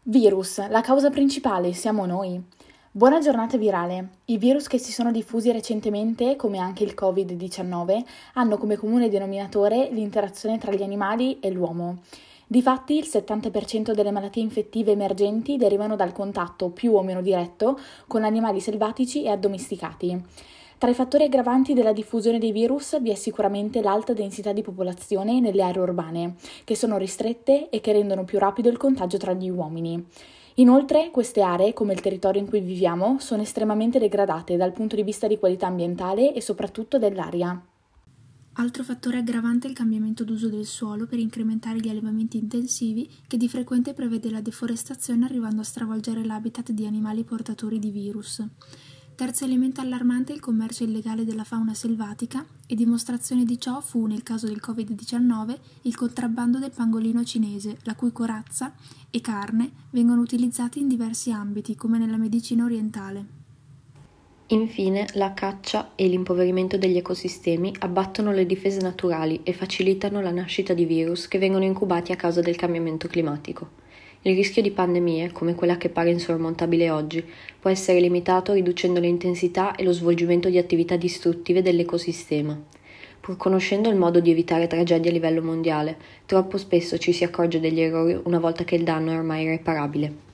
Virus, la causa principale siamo noi. Buona giornata virale. I virus che si sono diffusi recentemente, come anche il Covid-19, hanno come comune denominatore l'interazione tra gli animali e l'uomo. Difatti, il 70% delle malattie infettive emergenti derivano dal contatto più o meno diretto con animali selvatici e addomesticati. Tra i fattori aggravanti della diffusione dei virus vi è sicuramente l'alta densità di popolazione nelle aree urbane, che sono ristrette e che rendono più rapido il contagio tra gli uomini. Inoltre, queste aree, come il territorio in cui viviamo, sono estremamente degradate dal punto di vista di qualità ambientale e soprattutto dell'aria. Altro fattore aggravante è il cambiamento d'uso del suolo per incrementare gli allevamenti intensivi, che di frequente prevede la deforestazione arrivando a stravolgere l'habitat di animali portatori di virus. Terzo elemento allarmante è il commercio illegale della fauna selvatica e dimostrazione di ciò fu, nel caso del Covid-19, il contrabbando del pangolino cinese, la cui corazza e carne vengono utilizzati in diversi ambiti, come nella medicina orientale. Infine, la caccia e l'impoverimento degli ecosistemi abbattono le difese naturali e facilitano la nascita di virus che vengono incubati a causa del cambiamento climatico. Il rischio di pandemie, come quella che pare insormontabile oggi, può essere limitato riducendo l'intensità e lo svolgimento di attività distruttive dell'ecosistema. Pur conoscendo il modo di evitare tragedie a livello mondiale, troppo spesso ci si accorge degli errori una volta che il danno è ormai irreparabile.